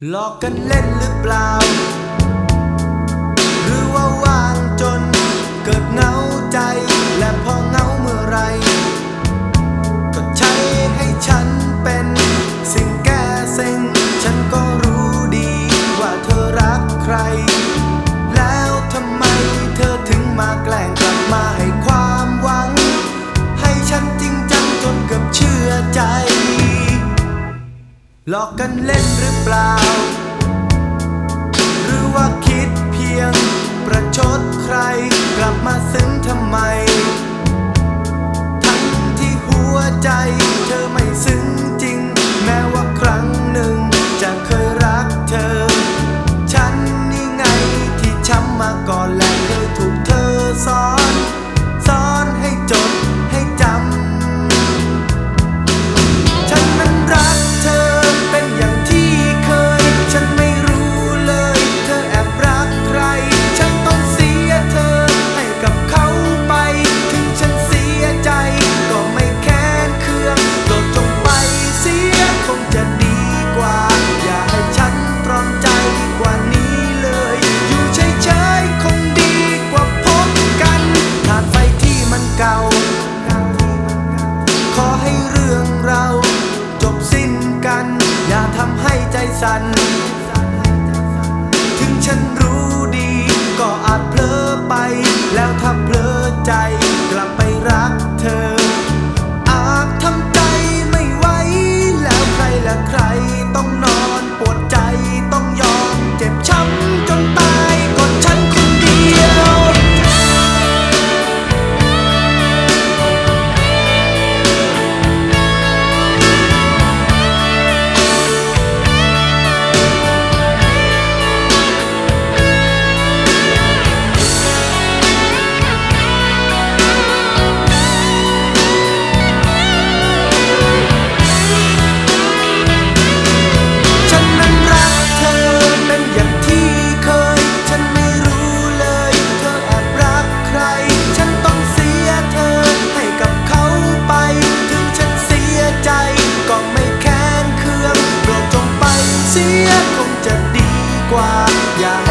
หลอกกันเล่นหรือเปล่าหรือว่าว่างจนเกิดเหงาใจและพอเหงาเมื่อไรก็ใช้ให้ฉันเป็นสิ่งแก้เซ็งฉันก็รู้ดีว่าเธอรักใครแล้วทำไมเธอถึงมาแกล้งกลับมาให้ความหวังให้ฉันจริงจังจนเกือบเชื่อใจหลอกกันเล่นหรือเปล่าหรือว่าคิดเพียงประชดใครกลับมาซึ้งทำไมทั้งที่หัวใจเธอไม่ซึ้งจริงแม้ว่าครั้งหนึ่งจะเคยรักเธอฉันนี่ไงที่ช้ำมาก่อนและเคยถูกเธอสอนให้จดให้จำฉันนั้นรักเธอเป็นอย่างที่เคยฉันไม่รู้เลยเธอแอบรักใครฉันต้องเสียเธอให้กับเขาไปถึงฉันเสียใจก็ไม่แค้นเคืองโปรดจงไปเสียคงจะดีกว่าอย่าให้ฉันตรอมใจกว่านี้เลยอยู่เฉยๆคงดีกว่าพบกันถาดไฟที่มันเก่าขอให้เรื่องเราจบสิ้นกันอย่าทำให้ใจสั่นถึงฉันรู้ดีก็อาจเผลอไปแล้วถ้าเผลอใจกลับไปรักเธออาจทำใจไม่ไหวแล้วใครละใครต้องนอนปวดใจต้องยอมเจ็บช้ำจนตายก็ฉันคนเดียวคงจะดีกว่าอย่า